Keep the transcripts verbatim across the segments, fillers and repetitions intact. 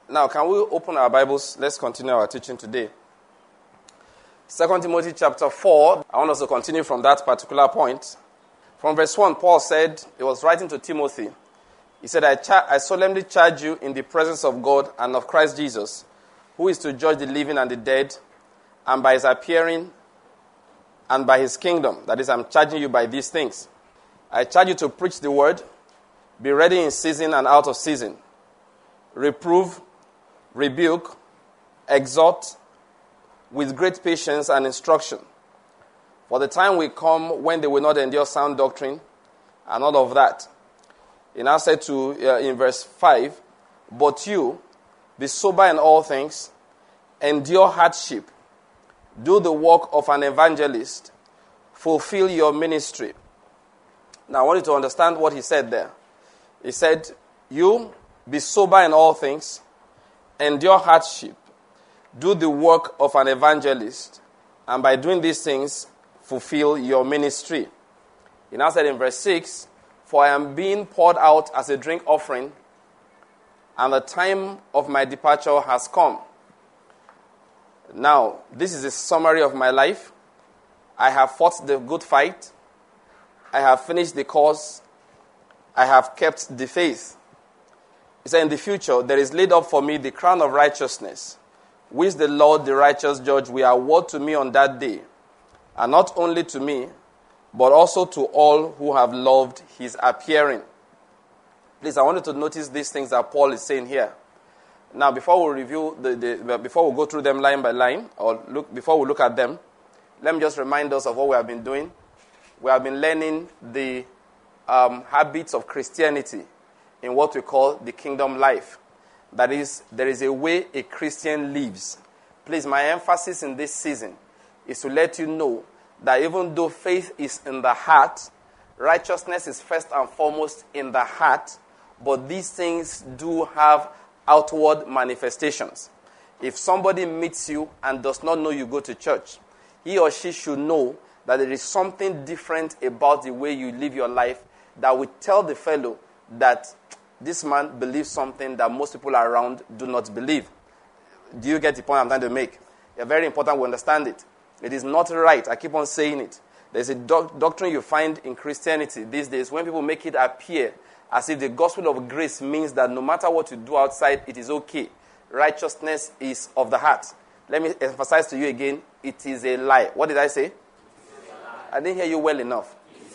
Now, can we open our Bibles? Let's continue our teaching today. Second Timothy chapter four. I want us to continue from that particular point. From verse one, Paul said, he was writing to Timothy. He said, I, cha- I solemnly charge you in the presence of God and of Christ Jesus, who is to judge the living and the dead, and by his appearing and by his kingdom. That is, I'm charging you by these things. I charge you to preach the word, be ready in season and out of season, reprove, rebuke, exhort with great patience and instruction. For the time will come when they will not endure sound doctrine and all of that. He now said to, uh, in verse five, but you, be sober in all things, endure hardship, do the work of an evangelist, fulfill your ministry. Now I want you to understand what he said there. He said, you, be sober in all things, endure hardship, do the work of an evangelist, and by doing these things, fulfill your ministry. He now said in verse six, for I am being poured out as a drink offering, and the time of my departure has come. Now, this is a summary of my life. I have fought the good fight. I have finished the course. I have kept the faith. He said, in the future, there is laid up for me the crown of righteousness, which the Lord, the righteous judge, will award to me on that day, and not only to me, but also to all who have loved his appearing. Please, I want you to notice these things that Paul is saying here. Now, before we review, the, the before we go through them line by line, or look before we look at them, let me just remind us of what we have been doing. We have been learning the um, habits of Christianity in what we call the kingdom life. That is, there is a way a Christian lives. Please, my emphasis in this season is to let you know that even though faith is in the heart, righteousness is first and foremost in the heart, but these things do have outward manifestations. If somebody meets you and does not know you go to church, he or she should know that there is something different about the way you live your life that will tell the fellow that this man believes something that most people around do not believe. Do you get the point I'm trying to make? It's very important we understand it. It is not right. I keep on saying it. There's a doc- doctrine you find in Christianity these days when people make it appear as if the gospel of grace means that no matter what you do outside, it is okay. Righteousness is of the heart. Let me emphasize to you again, it is a lie. What did I say? I didn't hear you well enough.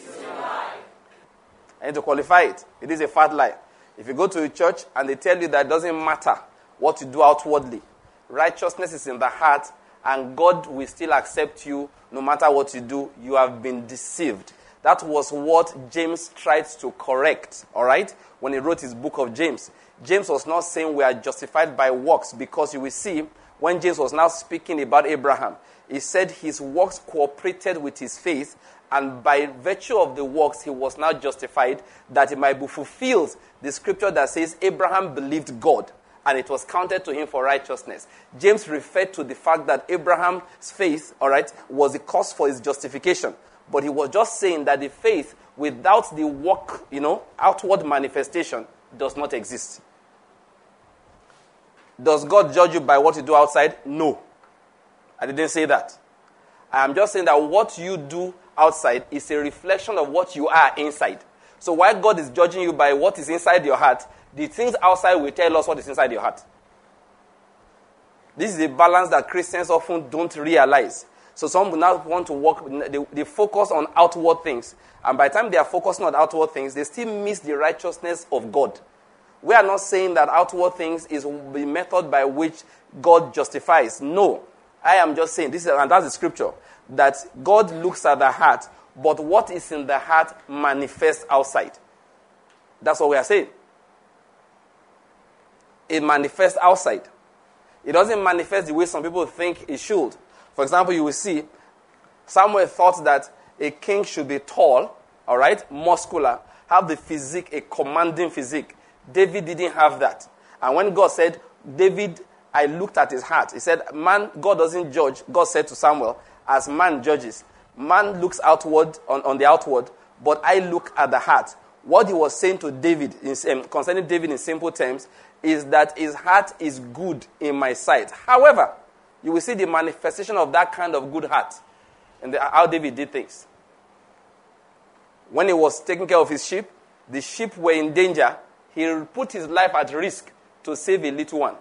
I need to qualify it. It is a fat lie. If you go to a church and they tell you that it doesn't matter what you do outwardly, righteousness is in the heart, and God will still accept you no matter what you do, you have been deceived. That was what James tried to correct, all right, when he wrote his book of James. James was not saying we are justified by works, because you will see when James was now speaking about Abraham, he said his works cooperated with his faith, and by virtue of the works, he was now justified, that it might be fulfilled the scripture that says Abraham believed God, and it was counted to him for righteousness. James referred to the fact that Abraham's faith, all right, was the cause for his justification. But he was just saying that the faith without the work, you know, outward manifestation does not exist. Does God judge you by what you do outside? No. I didn't say that. I am just saying that what you do outside is a reflection of what you are inside. So while God is judging you by what is inside your heart, the things outside will tell us what is inside your heart. This is a balance that Christians often don't realize. So some will now want to work, they, they focus on outward things. And by the time they are focusing on outward things, they still miss the righteousness of God. We are not saying that outward things is the method by which God justifies. No. I am just saying, this is, and that's the scripture, that God looks at the heart, but what is in the heart manifests outside. That's what we are saying. It manifests outside. It doesn't manifest the way some people think it should. For example, you will see, Samuel thought that a king should be tall, all right, muscular, have the physique, a commanding physique. David didn't have that. And when God said, David, I looked at his heart. He said, man, God doesn't judge. God said to Samuel, as man judges. Man looks outward, on, on the outward, but I look at the heart. What he was saying to David, in, um, concerning David in simple terms, is that his heart is good in my sight. However, you will see the manifestation of that kind of good heart and how David did things. When he was taking care of his sheep, the sheep were in danger. He put his life at risk to save a little one.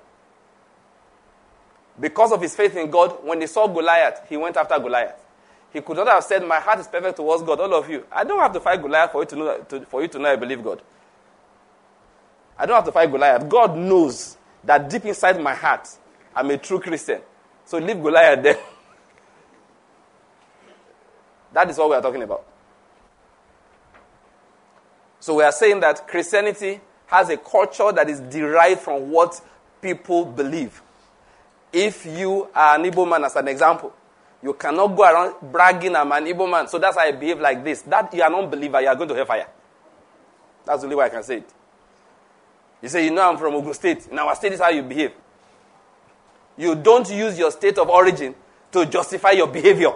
Because of his faith in God, when he saw Goliath, he went after Goliath. He could not have said, my heart is perfect towards God, all of you. I don't have to fight Goliath for you to know, to, for you to know I believe God. I don't have to fight Goliath. God knows that deep inside my heart, I'm a true Christian. So leave Goliath there. That is what we are talking about. So we are saying that Christianity has a culture that is derived from what people believe. If you are an Igbo man, as an example, you cannot go around bragging, I'm an Igbo man, so that's why I behave like this. That you are an unbeliever, you are going to hellfire. That's the only way I can say it. You say, you know I'm from Ogun State. In our state is how you behave. You don't use your state of origin to justify your behavior.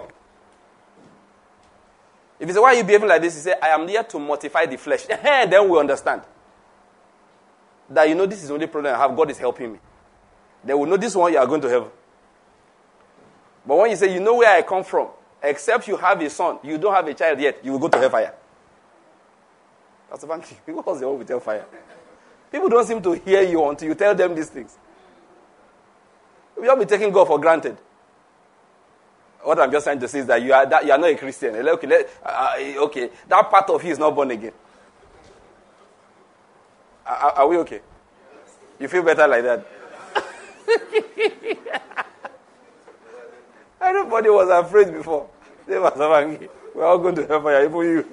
If you say, why are you behaving like this? You say, I am here to mortify the flesh. Then we understand. That you know this is the only problem I have. God is helping me. Then we know this one you are going to heaven. But when you say, you know where I come from, except you have a son, you don't have a child yet, you will go to hellfire. That's the funny. What's the wrong with hellfire? People don't seem to hear you until you tell them these things. We don't be taking God for granted. What I'm just trying to say is that you are, that you are not a Christian. Okay, let, uh, okay, that part of you is not born again. Are, are we okay? You feel better like that? Everybody was afraid before. They were saying, we're all going to hellfire, even you.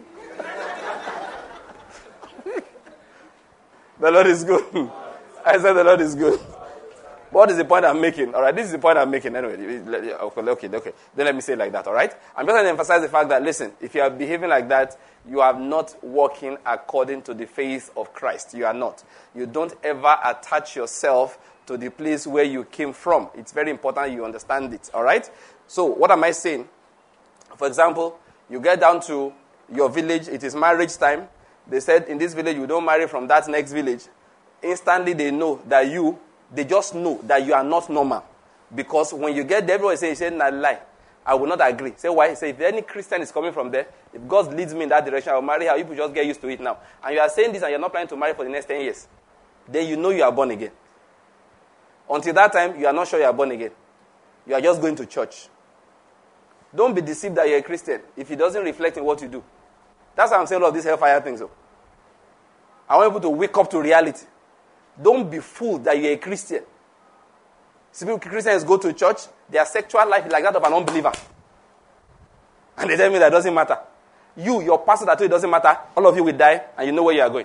The Lord is good. I said the Lord is good. What is the point I'm making? All right, this is the point I'm making anyway. Okay, okay, okay. Then let me say it like that, all right? I'm just going to emphasize the fact that, listen, if you are behaving like that, you are not walking according to the faith of Christ. You are not. You don't ever attach yourself to the place where you came from. It's very important you understand it, all right? So what am I saying? For example, you get down to your village, it is marriage time. They said, in this village, you don't marry from that next village. Instantly, they know that you, they just know that you are not normal. Because when you get there, everyone say, say, nah, lie. I will not agree. Say, why? Say, if any Christian is coming from there, if God leads me in that direction, I will marry her. You just get used to it now. And you are saying this and you're not planning to marry for the next ten years. Then you know you are born again. Until that time, you are not sure you are born again. You are just going to church. Don't be deceived that you're a Christian if it doesn't reflect in what you do. That's why I'm saying all of these hellfire things. So. I want people to wake up to reality. Don't be fooled that you're a Christian. See, people, Christians go to church, their sexual life is like that of an unbeliever. And they tell me that it doesn't matter. You, your pastor that told you it doesn't matter, all of you will die and you know where you are going.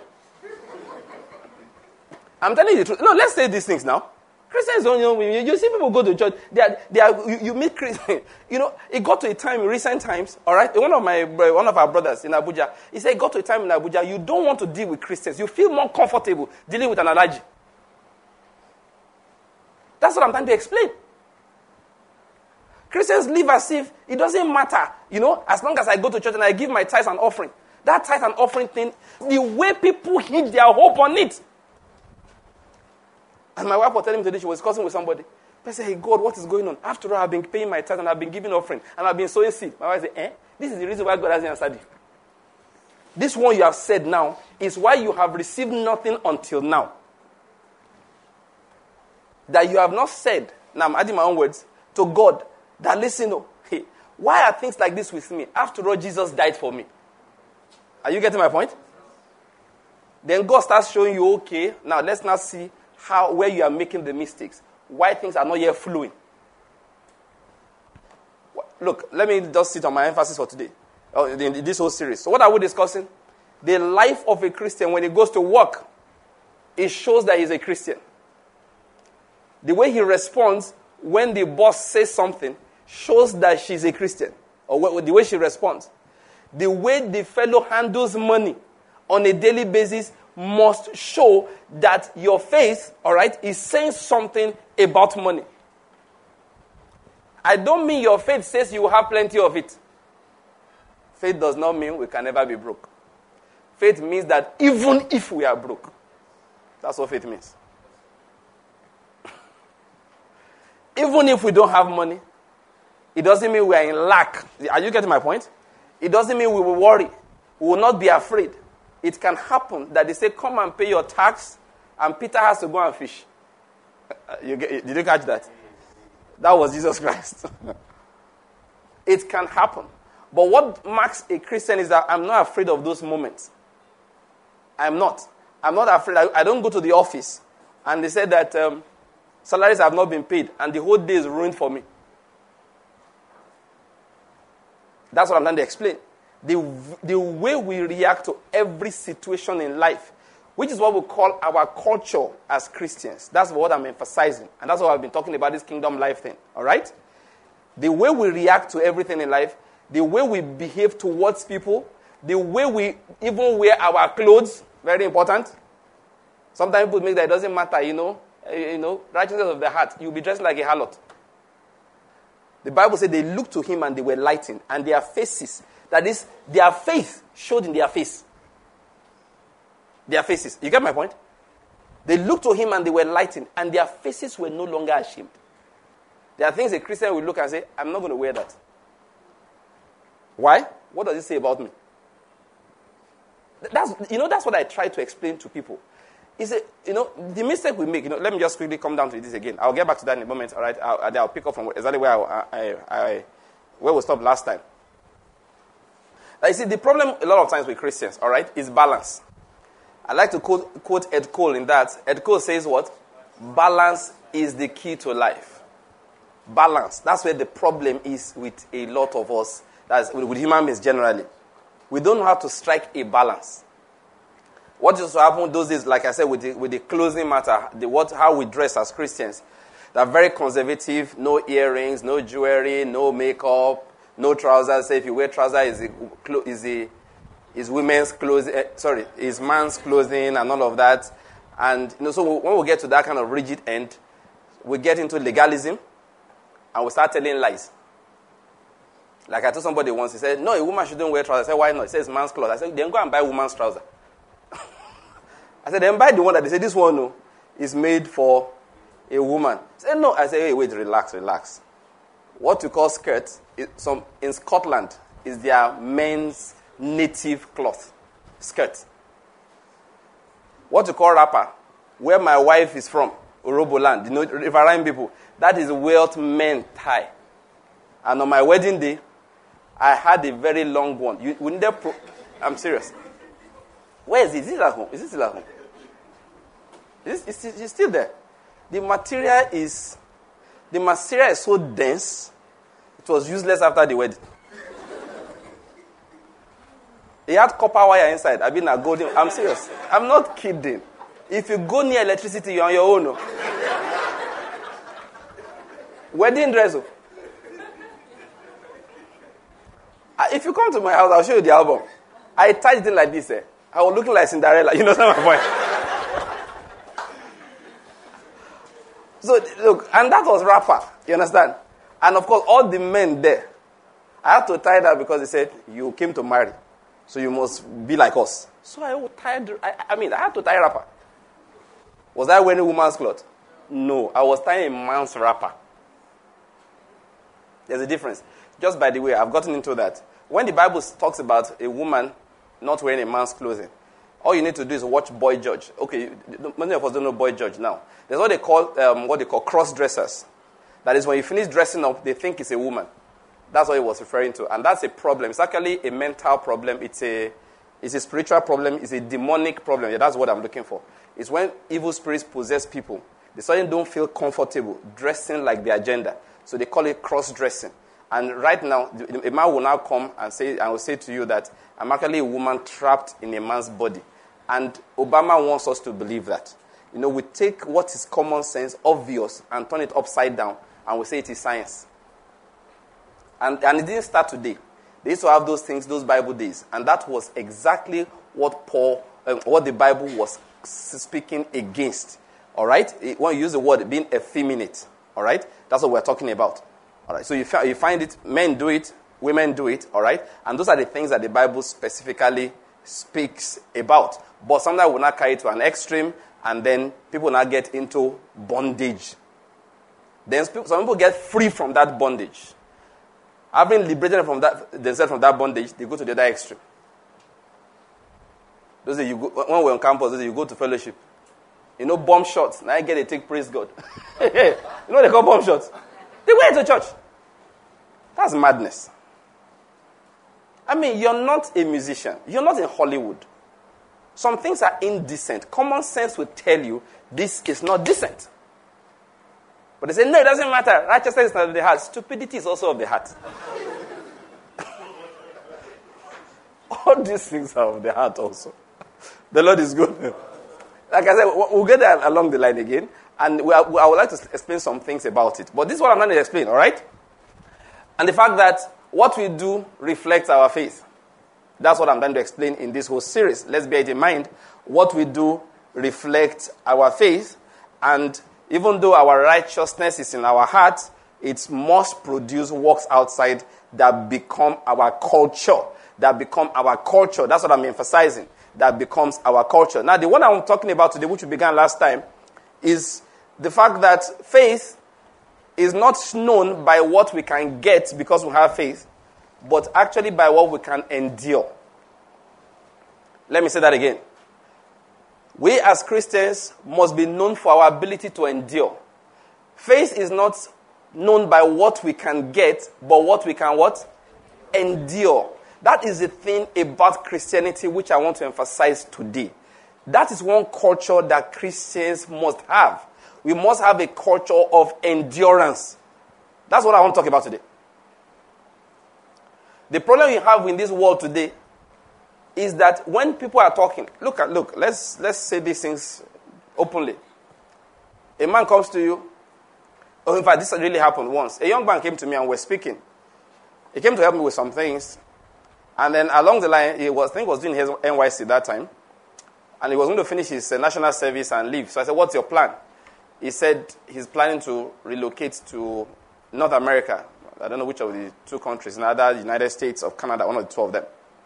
I'm telling you the truth. No, let's say these things now. Christians don't know. You, you see people go to church. They are, they are, you, you meet Christians. You know, it got to a time in recent times, all right? One of my, one of our brothers in Abuja, he said it got to a time in Abuja, you don't want to deal with Christians. You feel more comfortable dealing with an allergy. That's what I'm trying to explain. Christians live as if it doesn't matter, you know, as long as I go to church and I give my tithes and offering. That tithe and offering thing, the way people hit their hope on it. And my wife was telling me today, she was discussing with somebody. I said, hey, God, what is going on? After all, I've been paying my tithe and I've been giving offering and I've been sowing seed. My wife said, eh? This is the reason why God hasn't answered you. This one you have said now is why you have received nothing until now. That you have not said, now I'm adding my own words, to God, that listen, oh, hey, why are things like this with me? After all, Jesus died for me. Are you getting my point? Then God starts showing you, okay, now let's now see how where you are making the mistakes, why things are not yet flowing. Look, let me just sit on my emphasis for today, in this whole series. So what are we discussing? The life of a Christian when he goes to work, it shows that he's a Christian. The way he responds when the boss says something shows that she's a Christian, or the way she responds. The way the fellow handles money on a daily basis must show that your faith, all right, is saying something about money. I don't mean your faith says you will have plenty of it. Faith does not mean we can never be broke. Faith means that even if we are broke, that's what faith means. Even if we don't have money, it doesn't mean we are in lack. Are you getting my point? It doesn't mean we will worry. We will not be afraid. It can happen that they say, come and pay your tax, and Peter has to go and fish. You get, did you catch that? That was Jesus Christ. It can happen. But what marks a Christian is that I'm not afraid of those moments. I'm not. I'm not afraid. I, I don't go to the office and they said that um, salaries have not been paid and the whole day is ruined for me. That's what I'm trying to explain. The, the way we react to every situation in life, which is what we call our culture as Christians. That's what I'm emphasizing. And that's what I've been talking about, this kingdom life thing. All right? The way we react to everything in life, the way we behave towards people, the way we even wear our clothes, very important. Sometimes people make that it doesn't matter, you know. You know, righteousness of the heart. You'll be dressed like a harlot. The Bible said they looked to him and they were lightened. And their faces, that is, their faith showed in their face. Their faces. You get my point? They looked to him and they were lightened. And their faces were no longer ashamed. There are things a Christian will look and say, I'm not going to wear that. Why? What does it say about me? That's, you know, that's what I try to explain to people. Is it, you know, the mistake we make, you know, let me just quickly come down to this again. I'll get back to that in a moment, all right? I'll, I'll pick up from exactly where, I, I, I, where we stopped last time. Now, you see, the problem a lot of times with Christians, all right, is balance. I like to quote, quote Ed Cole in that. Ed Cole says what? Balance is the key to life. Balance. That's where the problem is with a lot of us. That's with human beings generally. We don't know how to strike a balance. What used to happen those days, like I said, with the, with the clothing matter, the, what, how we dress as Christians, they're very conservative, no earrings, no jewelry, no makeup, no trousers. Say if you wear trousers, is is a, is women's clothing, uh, sorry, is man's clothing and all of that. And you know, so when we get to that kind of rigid end, we get into legalism and we start telling lies. Like I told somebody once, he said, no, a woman shouldn't wear trousers. I said, why not? He says man's clothes. I said, then go and buy woman's trousers. I said, then buy the one that they say, this one no, is made for a woman. He said, no. I said, hey, wait, relax, relax. What you call skirt, is some, in Scotland, is their men's native cloth. Skirt. What you call wrapper, where my wife is from, Oroboland, you know, Riverine people, that is wealth men tie. And on my wedding day, I had a very long one. You, we needed pro- I'm serious. Where is it? Is it at home? Is it still at home? Is it, it's, it's still there. The material is, the material is so dense, it was useless after the wedding. It had copper wire inside. I've been a golden. I'm serious. I'm not kidding. If you go near electricity, you're on your own. No? Wedding dress. Oh. If you come to my house, I'll show you the album. I tied it in like this. Eh? I was looking like Cinderella. You know my point. So, look, and that was rapper. You understand? And, of course, all the men there, I had to tie that because they said, you came to marry, so you must be like us. So I tied, I, I mean, I had to tie rapper. Was I wearing woman's clothes? No, I was tying a man's wrapper. There's a difference. Just by the way, I've gotten into that. When the Bible talks about a woman not wearing a man's clothing, all you need to do is watch Boy George. Okay, many of us don't know Boy George now. There's what they call um, what they call cross-dressers. That is, when you finish dressing up, they think it's a woman. That's what he was referring to, and that's a problem. It's actually a mental problem. It's a it's a spiritual problem. It's a demonic problem. Yeah, that's what I'm looking for. It's when evil spirits possess people. They suddenly don't feel comfortable dressing like their gender, so they call it cross-dressing. And right now, a man will now come and say, and will say to you that I'm actually a woman trapped in a man's body. And Obama wants us to believe that. You know, we take what is common sense, obvious, and turn it upside down, and we say it is science. And, and it didn't start today. They used to have those things, those Bible days. And that was exactly what Paul, um, what the Bible was speaking against. All right? When you use the word being effeminate, all right? That's what we're talking about. All right, so you, you find it, men do it, women do it, all right? And those are the things that the Bible specifically speaks about. But sometimes we'll not carry it to an extreme, and then people now get into bondage. Then some people get free from that bondage. Having liberated from that, themselves from that bondage, they go to the other extreme. Those days you go, when we're on campus, those days you go to fellowship. You know, bomb shots. Now I get a take, praise God. You know what they call bomb shots? They went to church. That's madness. I mean, you're not a musician. You're not in Hollywood. Some things are indecent. Common sense will tell you this is not decent. But they say, no, it doesn't matter. Righteousness is not of the heart. Stupidity is also of the heart. All these things are of the heart also. The Lord is good. Like I said, we'll get there along the line again. And we are, I would like to explain some things about it. But this is what I'm going to explain, all right? And the fact that what we do reflects our faith. That's what I'm going to explain in this whole series. Let's bear it in mind. What we do reflects our faith. And even though our righteousness is in our heart, it must produce works outside that become our culture. That become our culture. That's what I'm emphasizing. That becomes our culture. Now, the one I'm talking about today, which we began last time, is the fact that faith is not known by what we can get because we have faith, but actually by what we can endure. Let me say that again. We as Christians must be known for our ability to endure. Faith is not known by what we can get, but what we can what? Endure. That is the thing about Christianity which I want to emphasize today. That is one culture that Christians must have. We must have a culture of endurance. That's what I want to talk about today. The problem we have in this world today is that when people are talking, look at look, let's let's say these things openly. A man comes to you. Oh, in fact, this really happened once. A young man came to me and we're speaking. He came to help me with some things. And then along the line, he was, I think he was doing his N Y C that time. And he was going to finish his uh, national service and leave. So I said, what's your plan? He said he's planning to relocate to North America. I don't know which of the two countries, either the United States or Canada, one of the two of them.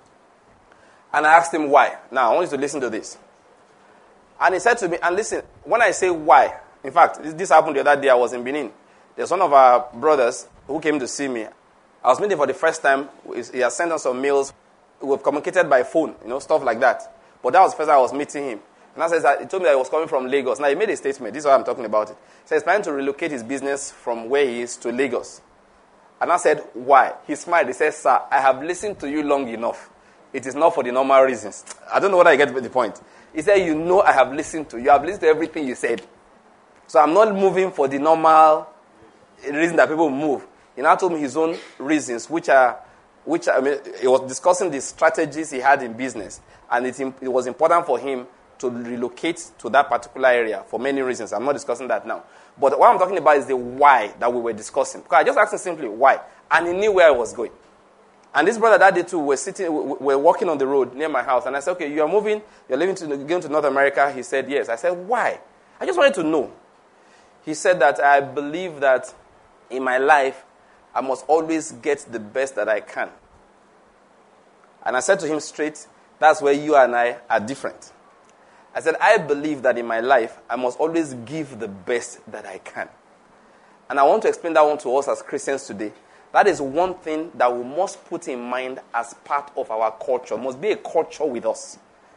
And I asked him why. Now, I want you to listen to this. And he said to me, and listen, when I say why, in fact, this, this happened the other day. I was in Benin. There's one of our brothers who came to see me. I was meeting for the first time. He has sent us some mails. We've communicated by phone, you know, stuff like that. But that was the first time I was meeting him. And I said that he told me that he was coming from Lagos. Now, he made a statement. This is why I'm talking about it. He said he's planning to relocate his business from where he is to Lagos. And I said, why? He smiled. He said, sir, I have listened to you long enough. It is not for the normal reasons. I don't know whether I get the point. He said, you know I have listened to you. I have listened to everything you said. So I'm not moving for the normal reason that people move. He now told me his own reasons, which are, which I mean, he was discussing the strategies he had in business. And it, it was important for him to relocate to that particular area for many reasons. I'm not discussing that now. But what I'm talking about is the why that we were discussing. Because I just asked him simply, why? And he knew where I was going. And this brother that day too, were sitting, we're walking on the road near my house. And I said, okay, you are moving, you're leaving to, going to North America. He said, yes. I said, why? I just wanted to know. He said that I believe that in my life, I must always get the best that I can. And I said to him straight, that's where you and I are different. I said, I believe that in my life, I must always give the best that I can. And I want to explain that one to us as Christians today. That is one thing that we must put in mind as part of our culture. It must be a culture with us.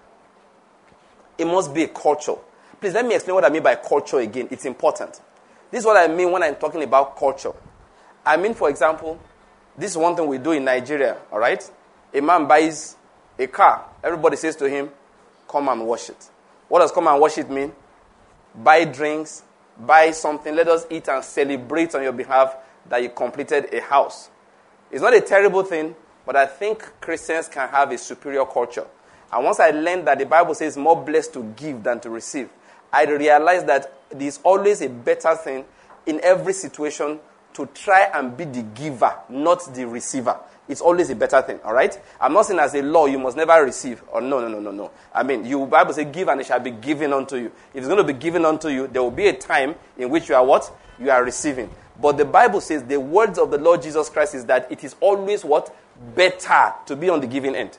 It must be a culture. Please let me explain what I mean by culture again. It's important. This is what I mean when I'm talking about culture. I mean, for example, this is one thing we do in Nigeria, all right? A man buys a car. Everybody says to him, come and wash it. What does come and wash it mean? Buy drinks, buy something, let us eat and celebrate on your behalf that you completed a house. It's not a terrible thing, but I think Christians can have a superior culture. And once I learned that the Bible says more blessed to give than to receive, I realized that there's always a better thing in every situation to try and be the giver, not the receiver. It's always a better thing, all right? I'm not saying as a law you must never receive. Or no, no, no, no, no. I mean, you Bible says give and it shall be given unto you. If it's going to be given unto you, there will be a time in which you are what? You are receiving. But the Bible says the words of the Lord Jesus Christ is that it is always what? Better to be on the giving end.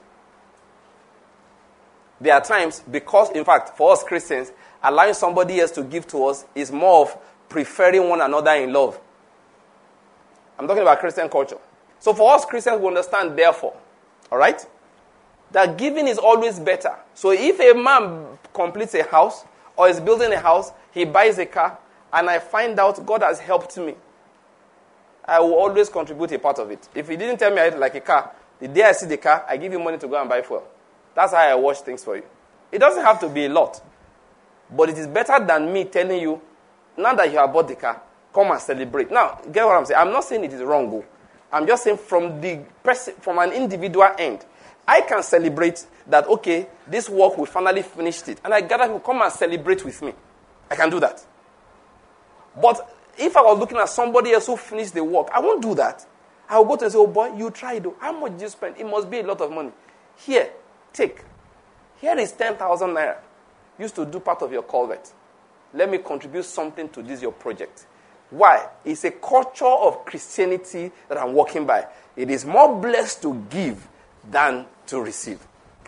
There are times, because, in fact, for us Christians, allowing somebody else to give to us is more of preferring one another in love. I'm talking about Christian culture. So for us Christians, we understand, therefore, all right, that giving is always better. So if a man completes a house or is building a house, he buys a car, and I find out God has helped me, I will always contribute a part of it. If he didn't tell me I like a car, the day I see the car, I give you money to go and buy fuel. That's how I wash things for you. It doesn't have to be a lot. But it is better than me telling you, now that you have bought the car, come and celebrate. Now, get what I'm saying? I'm not saying it is wrong, though. I'm just saying from the pers- from an individual end, I can celebrate that, okay, this work, we finally finished it. And I gather people, come and celebrate with me. I can do that. But if I was looking at somebody else who finished the work, I won't do that. I will go to and say, oh boy, you tried though. How much did you spend? It must be a lot of money. Here, take. Here is ten thousand naira. Used to do part of your culvert. Let me contribute something to this, your project. Why? It's a culture of Christianity that I'm walking by. It is more blessed to give than to receive.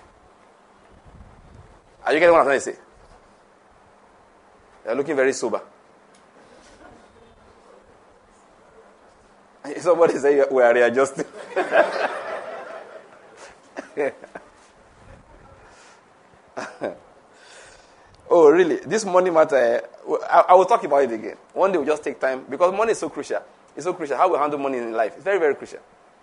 Are you getting what I'm trying to say? You're looking very sober. Somebody say we are readjusting. Oh, really? This money matter, I, I will talk about it again. One day we'll just take time, because money is so crucial. It's so crucial. How we handle money in life. It's very, very crucial.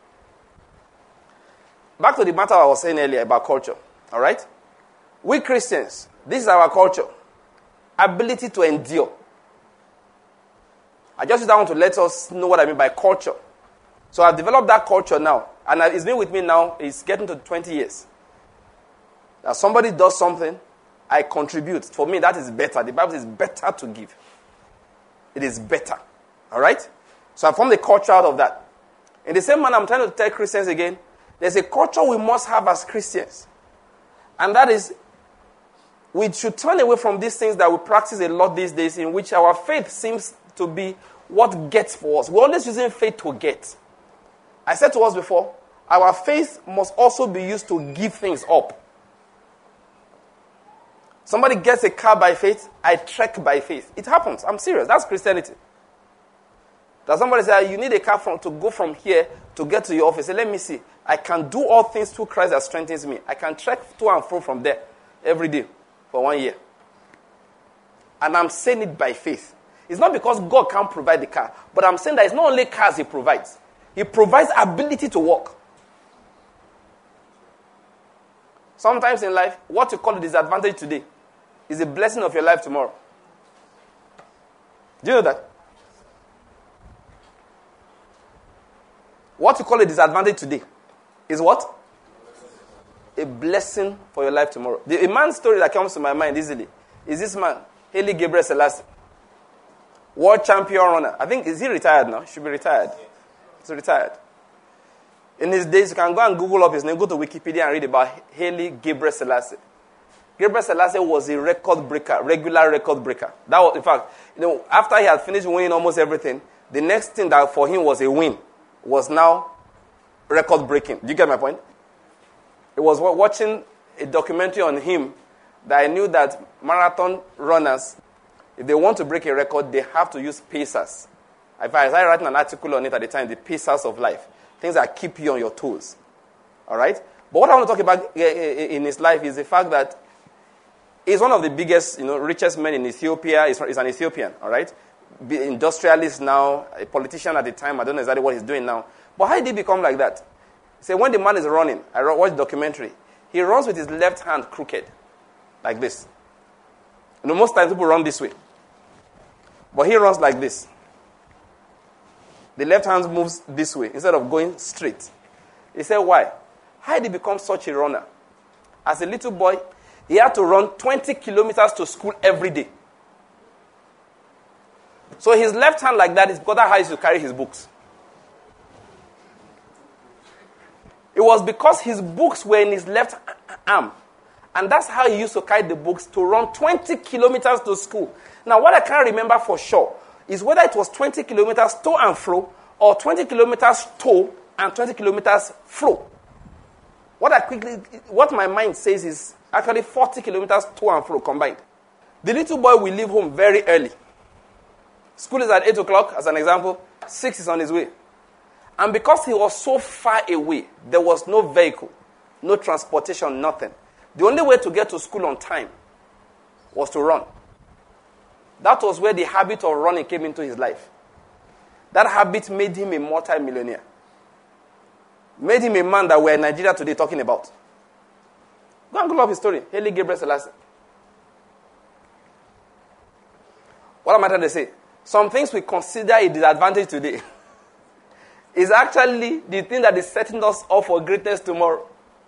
Back to the matter I was saying earlier about culture. All right? We Christians, this is our culture. Ability to endure. I just want to let us know what I mean by culture. So I've developed that culture now. And it's been with me now. It's getting to twenty years. Now somebody does something, I contribute. For me, that is better. The Bible says better to give. It is better. All right? So I formed a culture out of that. In the same manner, I'm trying to tell Christians again, there's a culture we must have as Christians. And that is, we should turn away from these things that we practice a lot these days, in which our faith seems to be what gets for us. We're always using faith to get. I said to us before, our faith must also be used to give things up. Somebody gets a car by faith, I trek by faith. It happens. I'm serious. That's Christianity. That somebody say, you need a car from, to go from here to get to your office. Say, let me see. I can do all things through Christ that strengthens me. I can trek to and fro from there every day for one year. And I'm saying it by faith. It's not because God can't provide the car, but I'm saying that it's not only cars he provides. He provides ability to walk. Sometimes in life, what you call a disadvantage today is a blessing of your life tomorrow. Do you know that? What you call a disadvantage today is what? A blessing for your life tomorrow. The a man's story that comes to my mind easily is this man, Haile Gabriel Selassie. World champion runner. I think, is he retired now? Should be retired. He's retired. In his days, you can go and Google up his name, go to Wikipedia and read about Haile Gabriel Selassie. Gabriel Selassie was a record breaker, regular record breaker. That was, in fact, you know, after he had finished winning almost everything, the next thing that for him was a win was now record breaking. Do you get my point? It was watching a documentary on him that I knew that marathon runners, if they want to break a record, they have to use pacers. In fact, I was writing an article on it at the time, the pacers of life. Things that keep you on your toes. All right? But what I want to talk about in his life is the fact that he's one of the biggest, you know, richest men in Ethiopia. He's, he's an Ethiopian, all right? Industrialist now, a politician at the time. I don't know exactly what he's doing now. But how did he become like that? Say, when the man is running, I watched the documentary, he runs with his left hand crooked, like this. You know, most times people run this way. But he runs like this. The left hand moves this way instead of going straight. He said, why? How did he become such a runner? As a little boy, he had to run twenty kilometers to school every day. So his left hand like that is because that's how he used to carry his books. It was because his books were in his left arm. And that's how he used to carry the books to run twenty kilometers to school. Now, what I can't remember for sure is whether it was twenty kilometers to and fro or twenty kilometers to and twenty kilometers fro. What I quickly, what my mind says is actually forty kilometers to and fro combined. The little boy will leave home very early. School is at eight o'clock, as an example. six is on his way. And because he was so far away, there was no vehicle, no transportation, nothing. The only way to get to school on time was to run. That was where the habit of running came into his life. That habit made him a multi-millionaire. Made him a man that we're in Nigeria today talking about. Go and look up his story. Haile Gabriel Selassie. What am I trying to say? Some things we consider a disadvantage today is actually the thing that is setting us up for greatness tomorrow.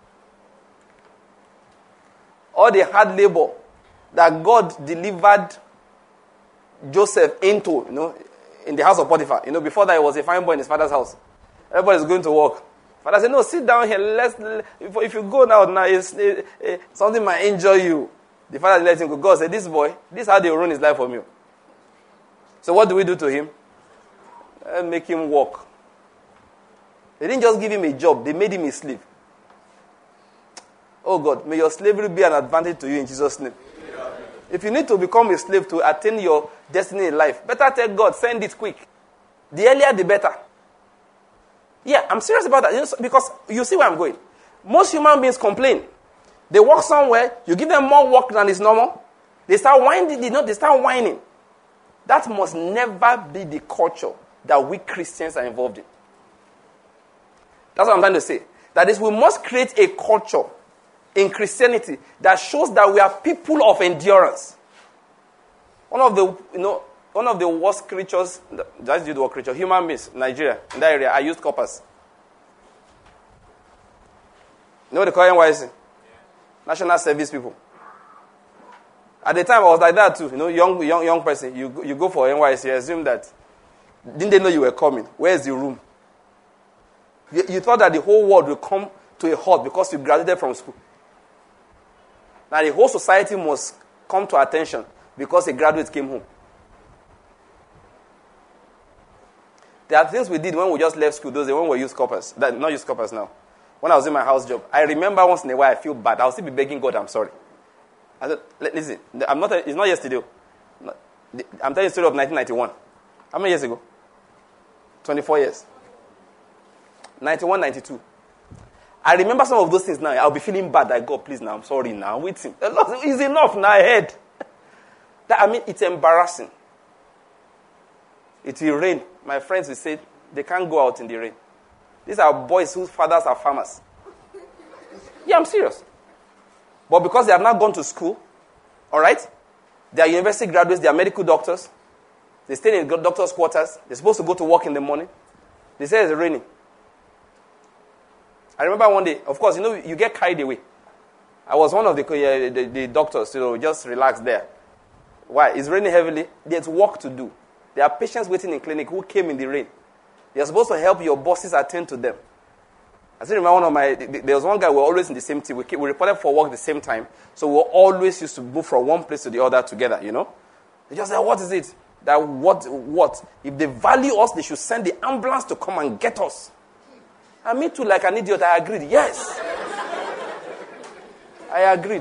All the hard labor that God delivered Joseph into, you know, in the house of Potiphar. You know, before that, he was a fine boy in his father's house. Everybody's going to work. Father said, no, sit down here. Let's, if, if you go now, now it's, it, it, something might injure you. The father let him go. God said, this boy, this is how they ruin his life from you. So what do we do to him? Uh, make him work. They didn't just give him a job. They made him a slave. Oh God, may your slavery be an advantage to you in Jesus' name. Yeah. If you need to become a slave to attain your destiny in life, better tell God, send it quick. The earlier, the better. Yeah, I'm serious about that. You know, because you see where I'm going. Most human beings complain. They work somewhere, you give them more work than is normal. They start whining, you know, they start whining. That must never be the culture that we Christians are involved in. That's what I'm trying to say. That is, we must create a culture in Christianity that shows that we are people of endurance. One of the, you know, one of the worst creatures, that's the word creature, human beings, Nigeria, in that area, are youth corpers. You know what they call N Y S C? Yeah. National Service people. At the time, I was like that too. You know, young, young, young person. You you go for N Y S C, you assume that. Didn't they know you were coming? Where's the room? You, you thought that the whole world would come to a halt because you graduated from school. Now the whole society must come to attention because a graduate came home. There are things we did when we just left school, those days when we were youth corpers. That, not youth corpers now. When I was in my house job, I remember once in a while I feel bad. I'll still be begging God, I'm sorry. I said, listen, I'm not, it's not yesterday. I'm telling you the story of nineteen ninety-one. How many years ago? twenty-four years. ninety-one, ninety-two. I remember some of those things now. I'll be feeling bad. Like, God, please, now, I'm sorry now. I'm waiting. It's enough now, ahead. That, I mean, it's embarrassing. It will rain. My friends will say they can't go out in the rain. These are boys whose fathers are farmers. Yeah, I'm serious. But because they have not gone to school, all right, they are university graduates, they are medical doctors, they stay in doctor's quarters, they're supposed to go to work in the morning. They say it's raining. I remember one day, of course, you know, you get carried away. I was one of the, uh, the, the doctors, you know, just relax there. Why? It's raining heavily. There's work to do. There are patients waiting in clinic who came in the rain. You're supposed to help your bosses attend to them. I still remember one of my, there was one guy, we were always in the same team. We, we reported for work at the same time. So we were always used to move from one place to the other together, you know. They just said, what is it? That what, what? If they value us, they should send the ambulance to come and get us. And me too, like an idiot, I agreed. Yes. I agreed.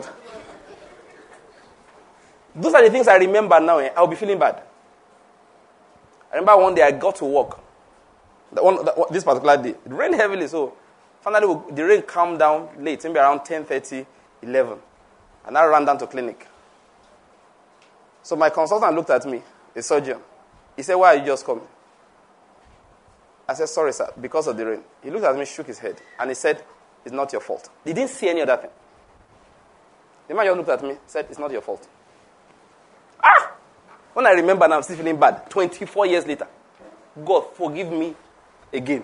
Those are the things I remember now. Eh? I'll be feeling bad. I remember one day I got to work. The one, the, this particular day. It rained heavily, so finally the rain calmed down late, maybe around ten thirty, eleven. And I ran down to clinic. So my consultant looked at me, a surgeon. He said, why are you just coming? I said, sorry, sir, because of the rain. He looked at me, shook his head, and he said, it's not your fault. He didn't see any other thing. The man just looked at me, said, it's not your fault. Ah! When I remember now, I'm still feeling bad. twenty-four years later. God, forgive me again.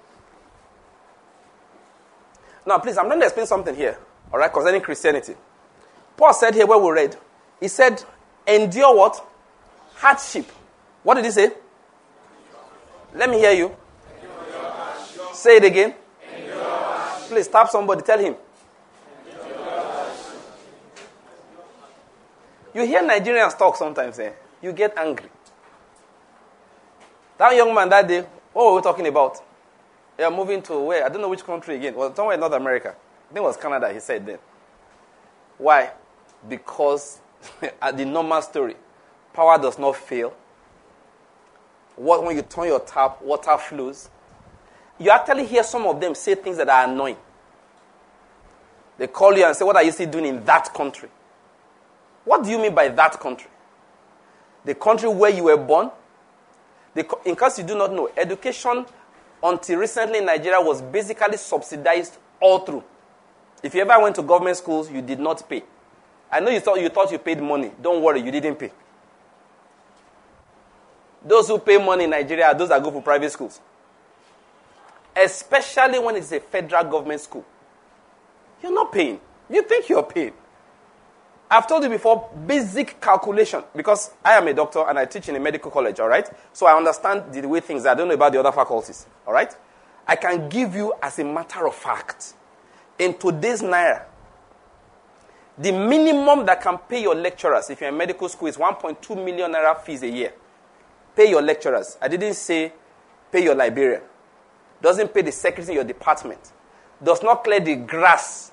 Now, please, I'm going to explain something here, all right, concerning Christianity. Paul said here where we read, he said, endure what? Hardship. What did he say? Let me hear you. Say it again. Please tap somebody. Tell him. You hear Nigerians talk sometimes. Eh? You get angry. That young man that day, what were we talking about? They are moving to where? I don't know which country again. It was somewhere in North America. I think it was Canada, he said then. Why? Because at the normal story, power does not fail. What, when you turn your tap, water flows. You actually hear some of them say things that are annoying. They call you and say, what are you still doing in that country? What do you mean by that country? The country where you were born? The, in case you do not know, education until recently in Nigeria was basically subsidized all through. If you ever went to government schools, you did not pay. I know you thought you thought you paid money. Don't worry, you didn't pay. Those who pay money in Nigeria are those that go for private schools. Especially when it's a federal government school. You're not paying. You think you're paying. I've told you before, basic calculation, because I am a doctor and I teach in a medical college, all right? So I understand the way things are. I don't know about the other faculties, all right? I can give you as a matter of fact, in today's Naira, the minimum that can pay your lecturers, if you're in medical school, is one point two million Naira fees a year. Pay your lecturers. I didn't say pay your librarian. Doesn't pay the secretary in your department. Does not clear the grass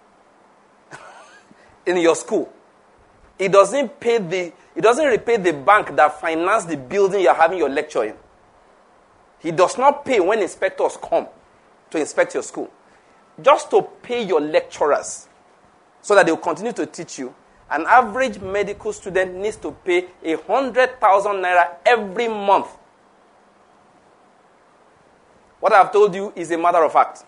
in your school. It doesn't pay the, it doesn't repay the bank that financed the building you're having your lecture in. He does not pay when inspectors come to inspect your school. Just to pay your lecturers so that they will continue to teach you. An average medical student needs to pay a hundred thousand naira every month. What I've told you is a matter of fact.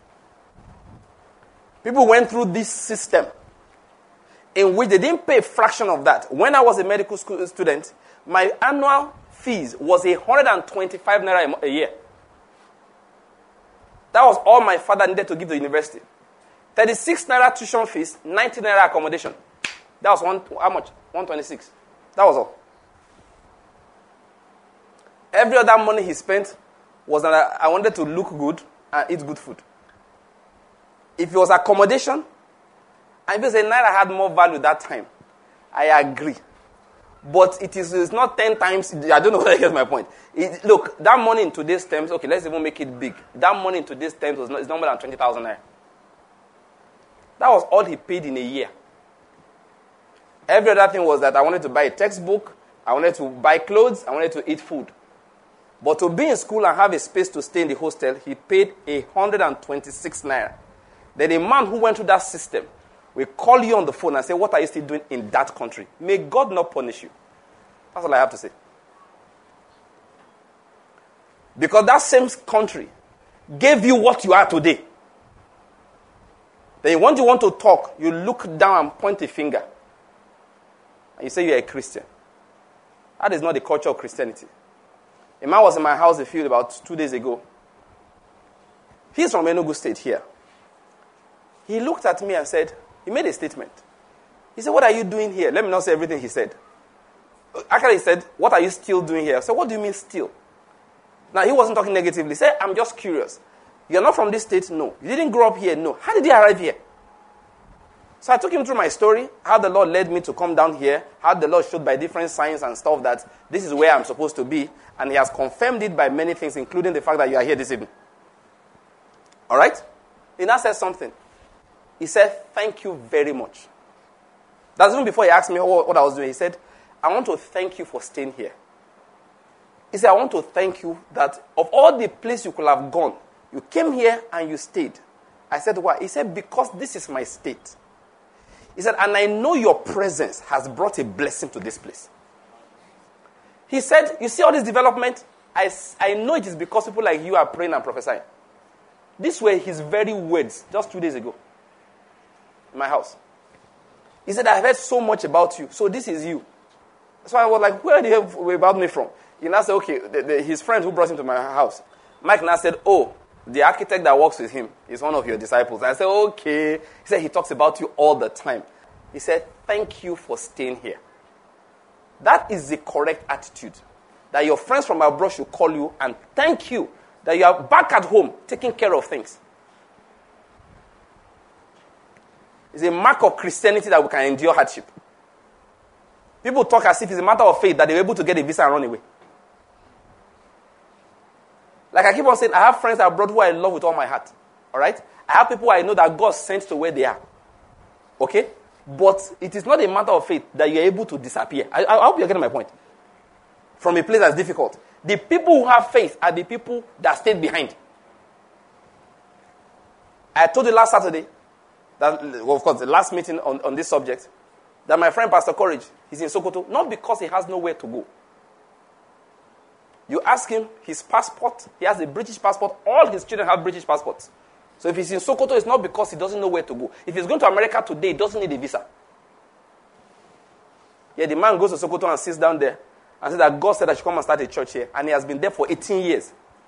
People went through this system in which they didn't pay a fraction of that. When I was a medical school student, my annual fees was one hundred twenty-five naira a year. That was all my father needed to give the university. thirty-six naira tuition fees, ninety naira accommodation. That was one, how much? one twenty-six. That was all. Every other money he spent was that I wanted to look good and eat good food. If it was accommodation, and if you say Naira had more value that time, I agree. But it is it's not ten times, I don't know whether you get my point. It, look, that money in today's terms, okay, let's even make it big. That money in today's terms was not, is no more than twenty thousand naira. That was all he paid in a year. Every other thing was that I wanted to buy a textbook, I wanted to buy clothes, I wanted to eat food. But to be in school and have a space to stay in the hostel, he paid one hundred twenty-six naira. Then a man who went through that system will call you on the phone and say, what are you still doing in that country? May God not punish you. That's all I have to say. Because that same country gave you what you are today. Then when you want to talk, you look down and point a finger. And you say you're a Christian. That is not the culture of Christianity. A man was in my house a few, about two days ago. He's from Enugu State here. He looked at me and said, he made a statement. He said, what are you doing here? Let me not say everything he said. Actually, he said, what are you still doing here? I said, what do you mean still? Now, he wasn't talking negatively. He said, I'm just curious. You're not from this state? No. You didn't grow up here? No. How did you arrive here? So I took him through my story, how the Lord led me to come down here, how the Lord showed by different signs and stuff that this is where I'm supposed to be, and he has confirmed it by many things, including the fact that you are here this evening. All right? He now said something. He said, thank you very much. That's even before he asked me what, what I was doing. He said, I want to thank you for staying here. He said, I want to thank you that of all the places you could have gone, you came here and you stayed. I said, why? He said, because this is my state. He said, and I know your presence has brought a blessing to this place. He said, you see all this development? I, I know it is because people like you are praying and prophesying. These were his very words just two days ago in my house. He said, I've heard so much about you, so this is you. So I was like, where did you hear about me from? He now said, okay, the, the, his friend who brought him to my house. Mike now said, oh, the architect that works with him is one of your disciples. I said, okay. He said, he talks about you all the time. He said, thank you for staying here. That is the correct attitude. That your friends from abroad should call you and thank you that you are back at home taking care of things. It's a mark of Christianity that we can endure hardship. People talk as if it's a matter of faith that they're able to get a visa and run away. Like I keep on saying, I have friends abroad who I love with all my heart. All right? I have people I know that God sent to where they are. Okay? But it is not a matter of faith that you're able to disappear. I, I hope you're getting my point. From a place that's difficult. The people who have faith are the people that stayed behind. I told you last Saturday, that, well, of course, the last meeting on, on this subject, that my friend Pastor Courage, he's in Sokoto, not because he has nowhere to go. You ask him his passport, he has a British passport, all his children have British passports. So if he's in Sokoto, it's not because he doesn't know where to go. If he's going to America today, he doesn't need a visa. Yeah, the man goes to Sokoto and sits down there and says that God said I should come and start a church here. And he has been there for eighteen years.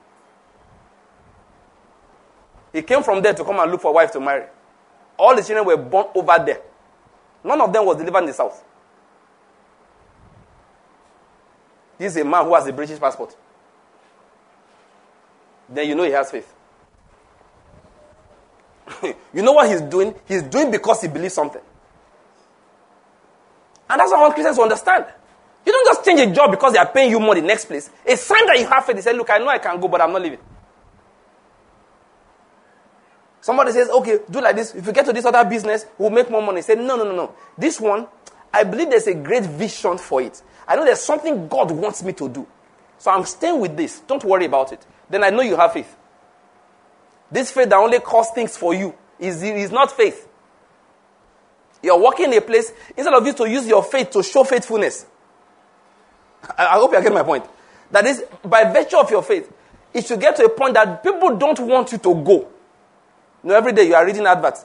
He came from there to come and look for a wife to marry. All the children were born over there. None of them was delivered in the south. This is a man who has a British passport. Then you know he has faith. You know what he's doing? He's doing because he believes something. And that's what I want Christians to understand. You don't just change a job because they are paying you more in the next place. A sign that you have faith. They say, look, I know I can go, but I'm not leaving. Somebody says, okay, do like this. If you get to this other business, we'll make more money. Say, no, no, no, no. This one, I believe there's a great vision for it. I know there's something God wants me to do. So I'm staying with this. Don't worry about it. Then I know you have faith. This faith that only costs things for you is, is not faith. You're working in a place, instead of you to use your faith to show faithfulness. I, I hope you get my point. That is, by virtue of your faith, it should get to a point that people don't want you to go. You know, every day you are reading adverts.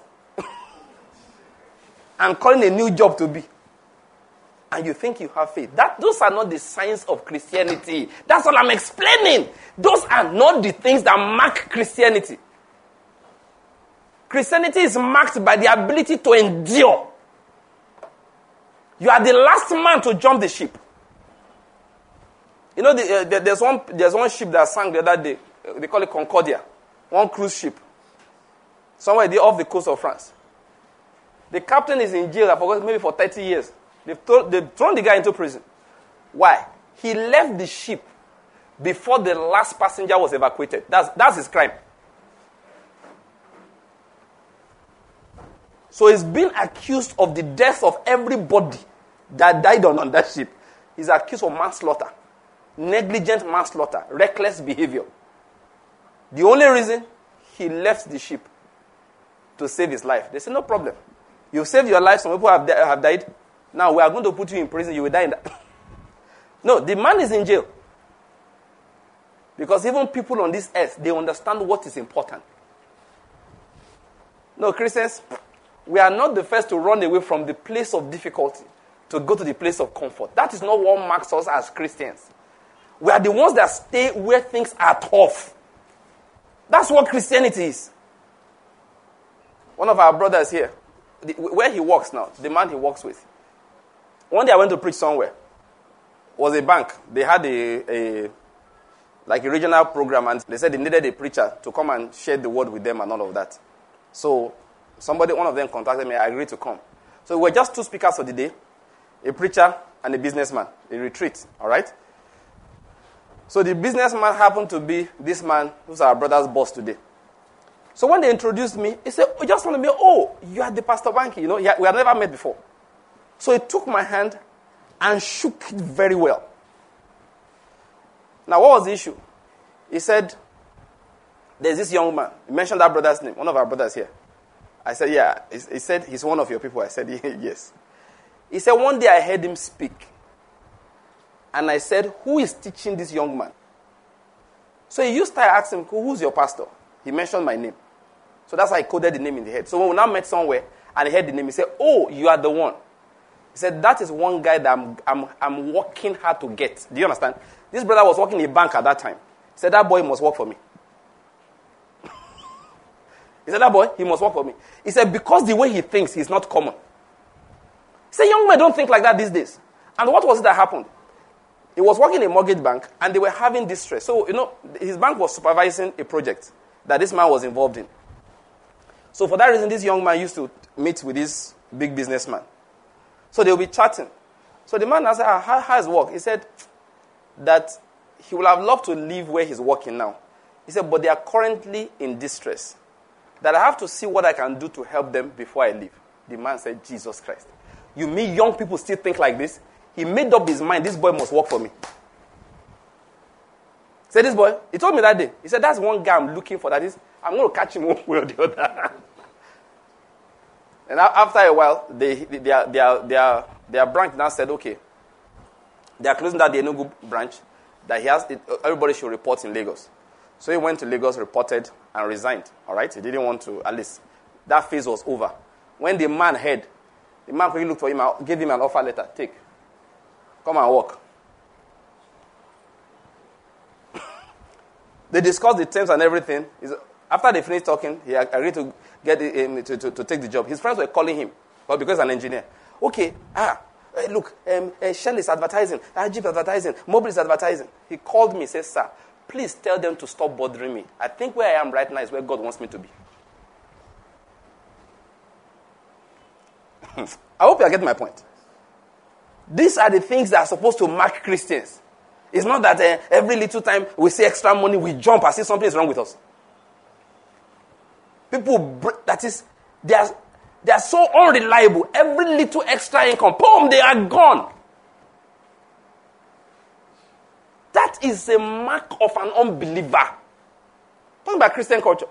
And calling a new job to be. And you think you have faith. That, those are not the signs of Christianity. That's all I'm explaining. Those are not the things that mark Christianity. Christianity is marked by the ability to endure. You are the last man to jump the ship. You know, the, uh, the, there's one there's one ship that sank the other day. They call it Concordia. One cruise ship. Somewhere off the coast of France. The captain is in jail for maybe for thirty years. They've, thrown, they've thrown the guy into prison. Why? He left the ship before the last passenger was evacuated. That's, that's his crime. So he's been accused of the death of everybody that died on, on that ship. He's accused of manslaughter, negligent manslaughter, reckless behavior. The only reason he left the ship to save his life. They said, no problem. You've saved your life. Some people have, di- have died. Now we are going to put you in prison. You will die in that. No, the man is in jail. Because even people on this earth, they understand what is important. No, Christians, we are not the first to run away from the place of difficulty to go to the place of comfort. That is not what marks us as Christians. We are the ones that stay where things are tough. That's what Christianity is. One of our brothers here, the, where he works now, the man he works with. One day I went to preach somewhere. It was a bank. They had a, a like a regional program, and they said they needed a preacher to come and share the word with them and all of that. So somebody, one of them contacted me. I agreed to come. So we were just two speakers for the day, a preacher and a businessman, a retreat, all right? So the businessman happened to be this man who's our brother's boss today. So when they introduced me, he said, oh, just want to be, oh, you are the Pastor Banky. You know, we had never met before. So he took my hand and shook it very well. Now, what was the issue? He said, there's this young man. He mentioned that brother's name, one of our brothers here. I said, yeah. He said, he's one of your people. I said, yes. He said, one day I heard him speak. And I said, who is teaching this young man? So he used to ask him, who's your pastor? He mentioned my name. So that's how I coded the name in the head. So when we now met somewhere and he heard the name, he said, oh, you are the one. He said, that is one guy that I'm, I'm, I'm working hard to get. Do you understand? This brother was working in a bank at that time. He said, that boy must work for me. He said, that boy, he must work for me. He said, because the way he thinks, he's not common. He said, young men don't think like that these days. And what was it that happened? He was working in a mortgage bank, and they were having distress. So, you know, his bank was supervising a project that this man was involved in. So for that reason, this young man used to meet with this big businessman. So they'll be chatting. So the man asked, how, how is work? He said that he would have loved to leave where he's working now. He said, but they are currently in distress. That I have to see what I can do to help them before I leave. The man said, Jesus Christ. You mean young people still think like this? He made up his mind, this boy must work for me. Say this boy, he told me that day. He said, that's one guy I'm looking for. That is, I'm going to catch him one way or the other. And after a while, they, their, their, their, their branch now said, okay, they are closing that the Enugu branch, that he has, it, everybody should report in Lagos. So he went to Lagos, reported, and resigned. All right? He didn't want to, at least. That phase was over. When the man heard, the man quickly looked for him and gave him an offer letter. Take. Come and work. They discussed the terms and everything. After they finished talking, he agreed to get him to, to, to take the job. His friends were calling him, but because he's an engineer. Okay, ah, look, um, uh, Shell is advertising, Jeep advertising, Mobile is advertising. He called me, says, sir, please tell them to stop bothering me. I think where I am right now is where God wants me to be. I hope you are getting my point. These are the things that are supposed to mark Christians. It's not that uh, every little time we see extra money, we jump and see something is wrong with us. People, that is, they are, they are so unreliable. Every little extra income, boom, they are gone. That is a mark of an unbeliever. Talking about Christian culture.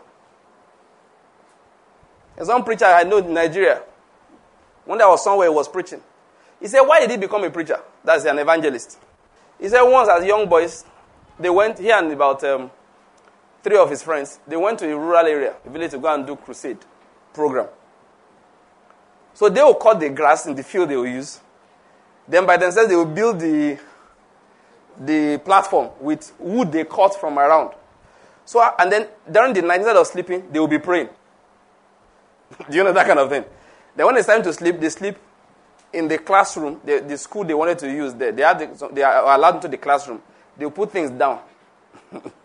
There's one preacher I know in Nigeria. One day I was somewhere, he was preaching. He said, why did he become a preacher? That's an evangelist. He said once as young boys, they went, he and about um, three of his friends, they went to a rural area, a village to go and do crusade program. So they will cut the grass in the field they will use. Then by themselves, they will build the, the platform with wood they cut from around. So, and then during the night, instead of sleeping, they will be praying. Do you know that kind of thing? Then when it's time to sleep, they sleep in the classroom, the, the school they wanted to use, they, they, had the, they are allowed into the classroom. They will put things down.